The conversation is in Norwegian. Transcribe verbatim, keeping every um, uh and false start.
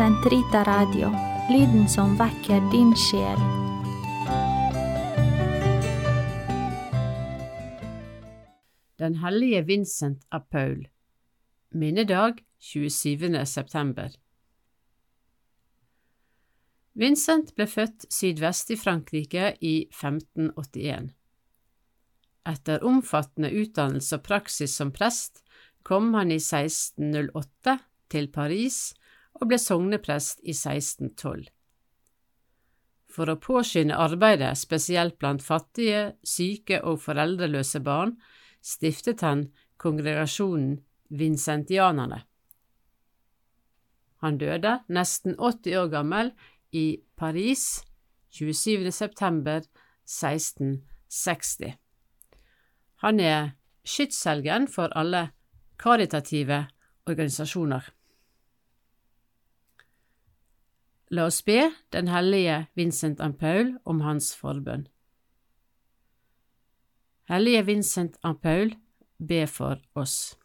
Sentrita Radio, lyden som vekker din sjel. Den hellige Vincent av Paul. Minnedag tjuesyvende september. Vincent ble født sydvest i Frankrike i femten åttien. Etter omfattende utdannelse og praksis som prest kom han i seksten null åtte til Paris og ble sogneprest i seksten tolv. For å påskynde arbeidet, spesielt blant fattige, syke og foreldreløse barn, stiftet han kongregasjonen Vincentianerne. Han døde nesten åtti år gammel i Paris tjuesyvende september seksten seksti. Han er skytshelgen for alle karitative organisasjoner. La oss be den hellige Vincent av Paul om hans forbønn. Hellige Vincent av Paul, be for oss.